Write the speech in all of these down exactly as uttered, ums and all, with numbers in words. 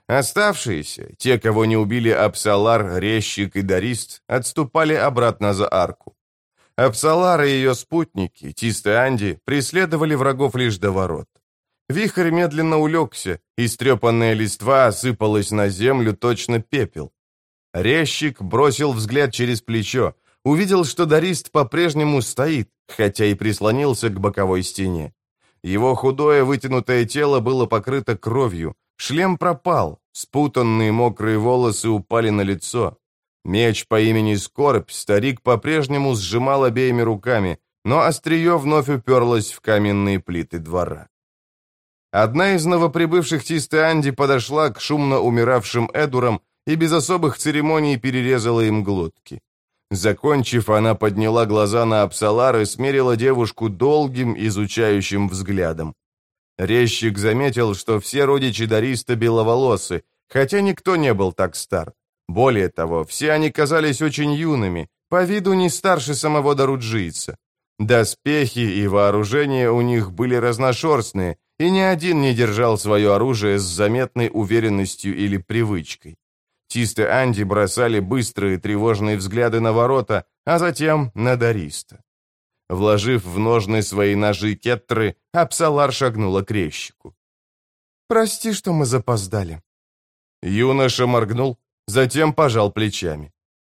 Оставшиеся, те, кого не убили Апсалар, Резчик и Дарист, отступали обратно за арку. Апсалар и ее спутники, Тист и Анди, преследовали врагов лишь до ворот. Вихрь медленно улегся, истрепанная листва осыпалась на землю, точно пепел. Резчик бросил взгляд через плечо, увидел, что Дарист по-прежнему стоит, хотя и прислонился к боковой стене. Его худое вытянутое тело было покрыто кровью, шлем пропал, спутанные мокрые волосы упали на лицо. Меч по имени Скорбь старик по-прежнему сжимал обеими руками, но острие вновь уперлось в каменные плиты двора. Одна из новоприбывших Тист и Анди подошла к шумно умиравшим Эдурам и без особых церемоний перерезала им глотки. Закончив, она подняла глаза на Апсалар и смерила девушку долгим, изучающим взглядом. Резчик заметил, что все родичи Дариста беловолосы, хотя никто не был так стар. Более того, все они казались очень юными, по виду не старше самого Даруджийца. Доспехи и вооружение у них были разношерстные, и ни один не держал свое оружие с заметной уверенностью или привычкой. Тист и Анди бросали быстрые тревожные взгляды на ворота, а затем на Дариста. Вложив в ножны свои ножи кеттры, Апсалар шагнула к резчику. «Прости, что мы запоздали». Юноша моргнул, затем пожал плечами.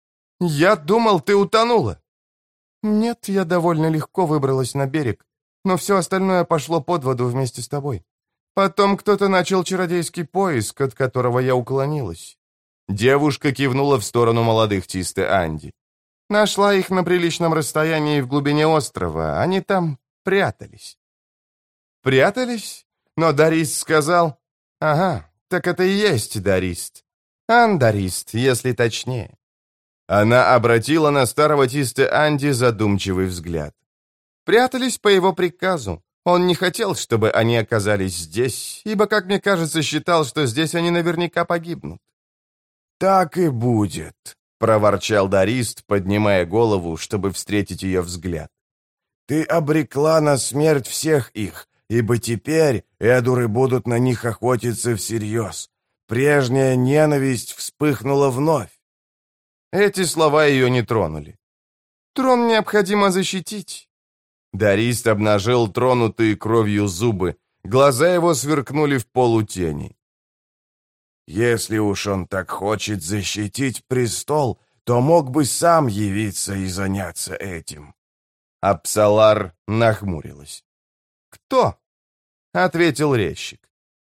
«Я думал, ты утонула». «Нет, я довольно легко выбралась на берег, но все остальное пошло под воду вместе с тобой. Потом кто-то начал чародейский поиск, от которого я уклонилась». Девушка кивнула в сторону молодых Тист и Анди. «Нашла их на приличном расстоянии в глубине острова. Они там прятались». «Прятались? Но Дарист сказал...» «Ага, так это и есть Дарист. Андарист, если точнее». Она обратила на старого Тист и Анди задумчивый взгляд. «Прятались по его приказу. Он не хотел, чтобы они оказались здесь, ибо, как мне кажется, считал, что здесь они наверняка погибнут». «Так и будет», — проворчал Дарист, поднимая голову, чтобы встретить ее взгляд. «Ты обрекла на смерть всех их, ибо теперь эдуры будут на них охотиться всерьез. Прежняя ненависть вспыхнула вновь». Эти слова ее не тронули. «Трон необходимо защитить». Дарист обнажил тронутые кровью зубы. Глаза его сверкнули в полутени. «Если уж он так хочет защитить престол, то мог бы сам явиться и заняться этим». Апсалар нахмурилась. «Кто?» — ответил резчик.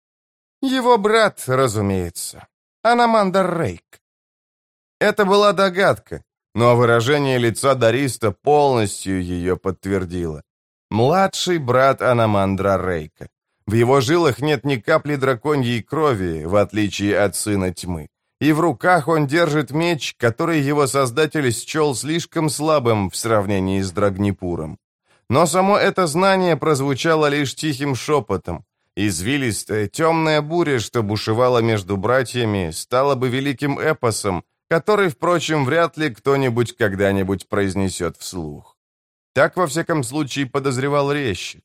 «Его брат, разумеется, Анамандр Рейк». Это была догадка, но выражение лица Дариста полностью ее подтвердило. Младший брат Анамандра Рейка. В его жилах нет ни капли драконьей крови, в отличие от сына тьмы. И в руках он держит меч, который его создатель счел слишком слабым в сравнении с Драгнипуром. Но само это знание прозвучало лишь тихим шепотом. Извилистая темная буря, что бушевала между братьями, стала бы великим эпосом, который, впрочем, вряд ли кто-нибудь когда-нибудь произнесет вслух. Так, во всяком случае, подозревал резчик.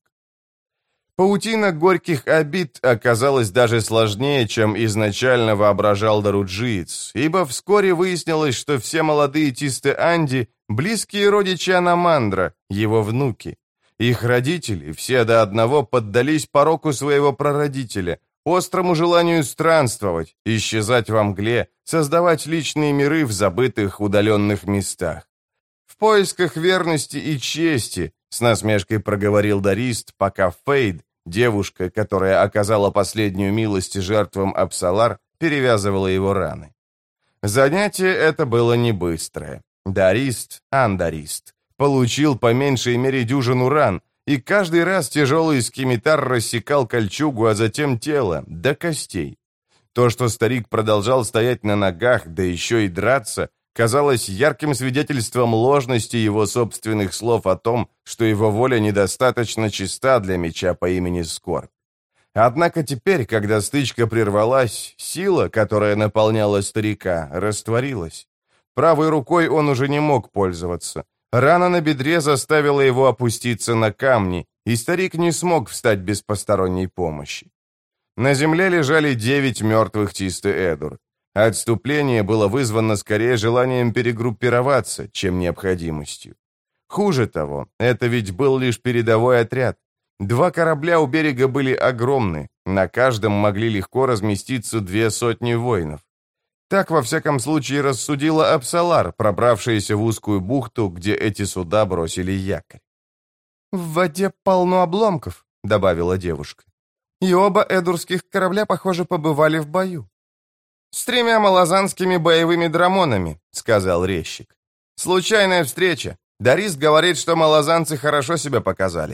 Паутина горьких обид оказалась даже сложнее, чем изначально воображал Даруджиец, ибо вскоре выяснилось, что все молодые Тист и Анди – близкие родичи Анамандра, его внуки. Их родители, все до одного, поддались пороку своего прародителя, острому желанию странствовать, исчезать во мгле, создавать личные миры в забытых удаленных местах. В поисках верности и чести, с насмешкой проговорил Дарист, пока Фейд, девушка, которая оказала последнюю милость жертвам Апсалар, перевязывала его раны. Занятие это было не быстрое. Дарист, Андарист, получил по меньшей мере дюжину ран, и каждый раз тяжелый скимитар рассекал кольчугу, а затем тело, до костей. То, что старик продолжал стоять на ногах, да еще и драться, казалось ярким свидетельством ложности его собственных слов о том, что его воля недостаточно чиста для меча по имени Скорбь. Однако теперь, когда стычка прервалась, сила, которая наполняла старика, растворилась. Правой рукой он уже не мог пользоваться. Рана на бедре заставила его опуститься на камни, и старик не смог встать без посторонней помощи. На земле лежали девять мертвых Тисте-Эдур. Отступление было вызвано скорее желанием перегруппироваться, чем необходимостью. Хуже того, это ведь был лишь передовой отряд. Два корабля у берега были огромны, на каждом могли легко разместиться две сотни воинов. Так, во всяком случае, рассудила Апсалар, пробравшаяся в узкую бухту, где эти суда бросили якорь. «В воде полно обломков», — добавила девушка. «И оба эдурских корабля, похоже, побывали в бою». «С тремя малазанскими боевыми драмонами», — сказал резчик. «Случайная встреча. Дарист говорит, что малазанцы хорошо себя показали».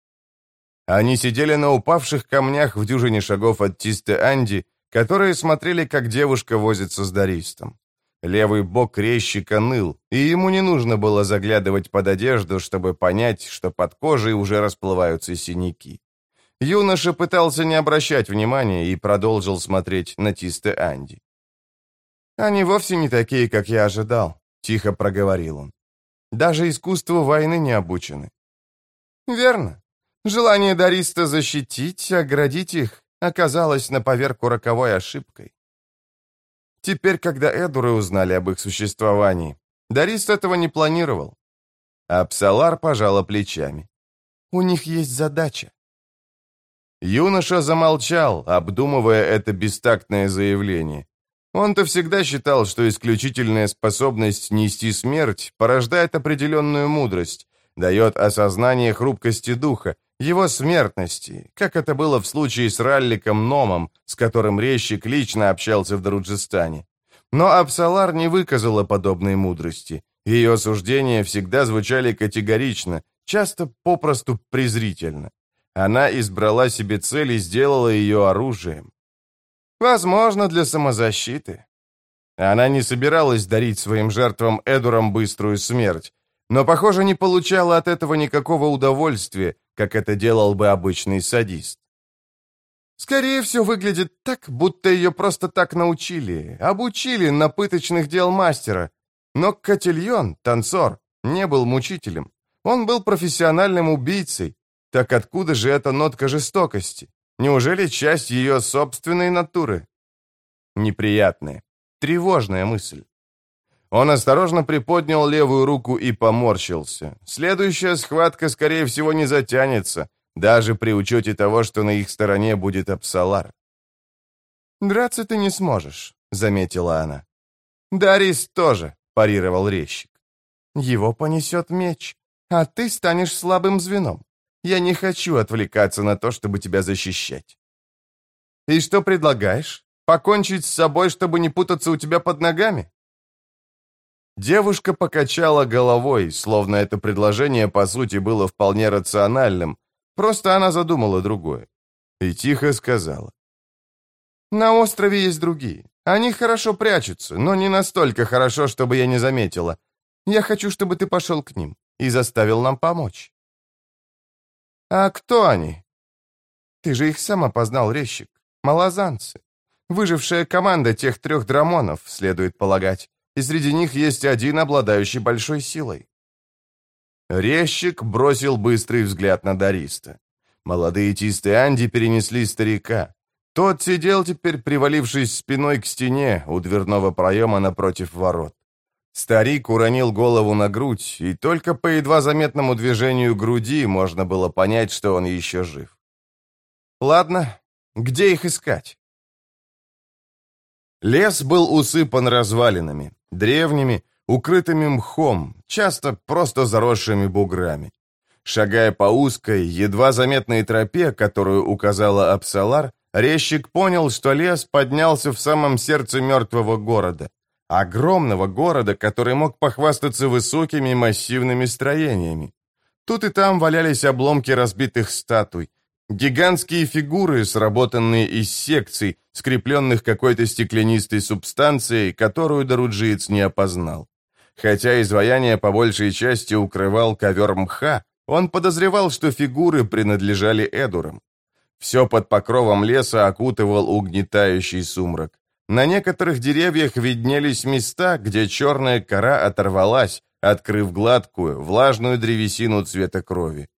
Они сидели на упавших камнях в дюжине шагов от Тисте-Анди, которые смотрели, как девушка возится с Даристом. Левый бок резчика ныл, и ему не нужно было заглядывать под одежду, чтобы понять, что под кожей уже расплываются синяки. Юноша пытался не обращать внимания и продолжил смотреть на Тисте-Анди. «Они вовсе не такие, как я ожидал», — тихо проговорил он. «Даже искусству войны не обучены». «Верно. Желание Дариста защитить, оградить их, оказалось на поверку роковой ошибкой. Теперь, когда эдуры узнали об их существовании, Дарист этого не планировал». Апсалар пожала плечами. «У них есть задача». Юноша замолчал, обдумывая это бестактное заявление. Он-то всегда считал, что исключительная способность нести смерть порождает определенную мудрость, дает осознание хрупкости духа, его смертности, как это было в случае с Ралликом Номом, с которым резчик лично общался в Даруджистане. Но Апсалар не выказала подобной мудрости. Ее суждения всегда звучали категорично, часто попросту презрительно. Она избрала себе цель и сделала ее оружием. Возможно, для самозащиты. Она не собиралась дарить своим жертвам Эдурам быструю смерть, но, похоже, не получала от этого никакого удовольствия, как это делал бы обычный садист. Скорее всего, выглядит так, будто ее просто так научили, обучили на пыточных дел мастера. Но Котильон, танцор, не был мучителем. Он был профессиональным убийцей. Так откуда же эта нотка жестокости? Неужели часть ее собственной натуры? Неприятная, тревожная мысль. Он осторожно приподнял левую руку и поморщился. Следующая схватка, скорее всего, не затянется, даже при учете того, что на их стороне будет Апсалар. «Драться ты не сможешь», — заметила она. «Дарис тоже», — парировал резчик. «Его понесет меч, а ты станешь слабым звеном. Я не хочу отвлекаться на то, чтобы тебя защищать». «И что предлагаешь? Покончить с собой, чтобы не путаться у тебя под ногами?» Девушка покачала головой, словно это предложение, по сути, было вполне рациональным, просто она задумала другое. И тихо сказала. «На острове есть другие. Они хорошо прячутся, но не настолько хорошо, чтобы я не заметила. Я хочу, чтобы ты пошел к ним и заставил нам помочь». «А кто они?» «Ты же их сам опознал, резчик. Малазанцы. Выжившая команда тех трех драмонов, следует полагать. И среди них есть один, обладающий большой силой». Резчик бросил быстрый взгляд на Дариста. Молодые Тисте-Анди перенесли старика. Тот сидел теперь, привалившись спиной к стене у дверного проема напротив ворот. Старик уронил голову на грудь, и только по едва заметному движению груди можно было понять, что он еще жив. «Ладно, где их искать?» Лес был усыпан развалинами, древними, укрытыми мхом, часто просто заросшими буграми. Шагая по узкой, едва заметной тропе, которую указала Апсалар, резчик понял, что лес поднялся в самом сердце мертвого города. Огромного города, который мог похвастаться высокими массивными строениями. Тут и там валялись обломки разбитых статуй, гигантские фигуры, сработанные из секций, скрепленных какой-то стеклянистой субстанцией, которую даруджиец не опознал. Хотя изваяние по большей части укрывал ковер мха, он подозревал, что фигуры принадлежали эдурам. Все под покровом леса окутывал угнетающий сумрак. На некоторых деревьях виднелись места, где черная кора оторвалась, открыв гладкую, влажную древесину цвета крови.